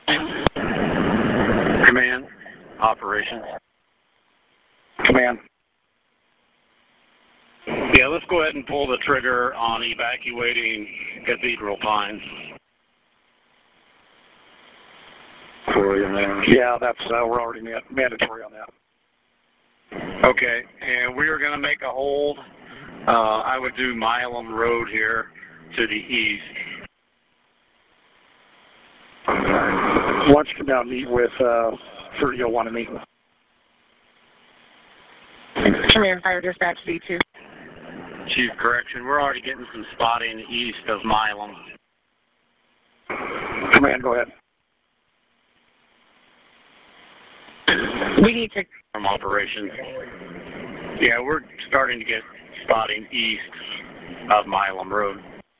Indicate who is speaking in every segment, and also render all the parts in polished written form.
Speaker 1: Command, operations.
Speaker 2: Command.
Speaker 1: Yeah, let's go ahead and pull the trigger on evacuating Cathedral Pines.
Speaker 2: Yeah, that's we're already mandatory on that.
Speaker 1: Okay, and we are going to make a hold. I would do Milam Road here to the east.
Speaker 2: Why don't you come down and meet with 3001 and meet with.
Speaker 3: Command Fire Dispatch D2.
Speaker 1: Chief, correction. We're already getting some spotting east of Milam.
Speaker 2: Command, go ahead.
Speaker 3: We need to...
Speaker 1: From operations. Yeah, we're starting to get spotting east of Milam Road.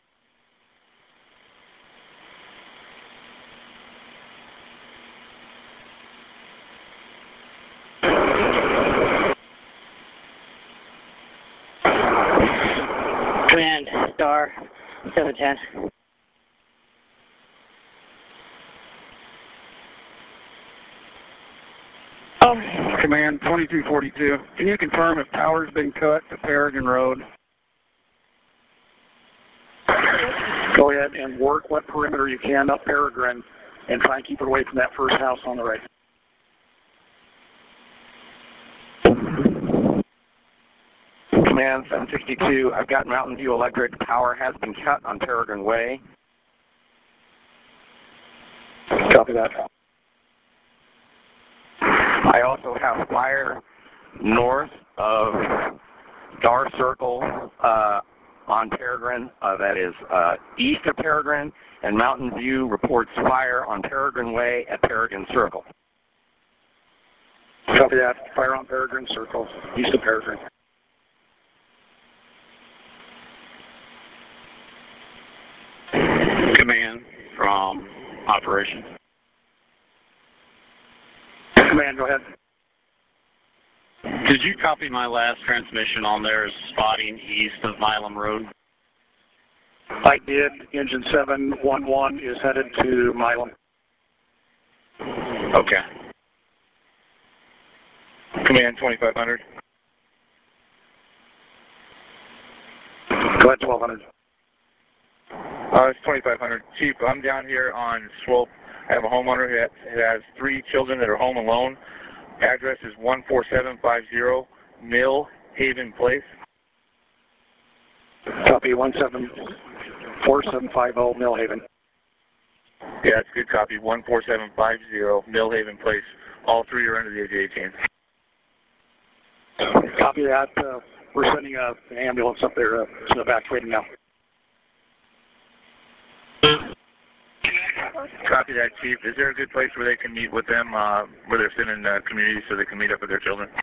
Speaker 3: Command, Star 710.
Speaker 2: Command 2242. Can you confirm if power's been cut to Peregrine Road? Go ahead and work what perimeter you can up Peregrine and try and keep it away from that first house on the right.
Speaker 4: Command 762, I've got Mountain View Electric. Power has been cut on Peregrine Way.
Speaker 2: Copy that.
Speaker 4: I also have fire north of Dar Circle on Peregrine. That is east of Peregrine, and Mountain View reports fire on Peregrine Way at Peregrine Circle.
Speaker 2: Copy that. Fire on Peregrine Circle, east of Peregrine.
Speaker 1: Command from operations.
Speaker 2: Command, go ahead.
Speaker 1: Did you copy my last transmission on there as spotting east of Milam Road?
Speaker 2: I did. Engine 711 is headed to Milam.
Speaker 1: Okay.
Speaker 5: Command 2500.
Speaker 2: Go ahead, 1200.
Speaker 5: It's 2500. Chief, I'm down here on Swope. I have a homeowner who has 3 children that are home alone. Address is 14750 Mill Haven Place.
Speaker 2: Copy 14750 Mill Haven.
Speaker 5: Yeah, it's a good copy. 14750 Mill Haven Place. All 3 are under the age of 18.
Speaker 2: Copy that. We're sending an ambulance up there. It's evacuating now.
Speaker 5: Copy that, Chief. Is there a good place where they can meet with them, where they're sitting in the community so they can meet up with their children?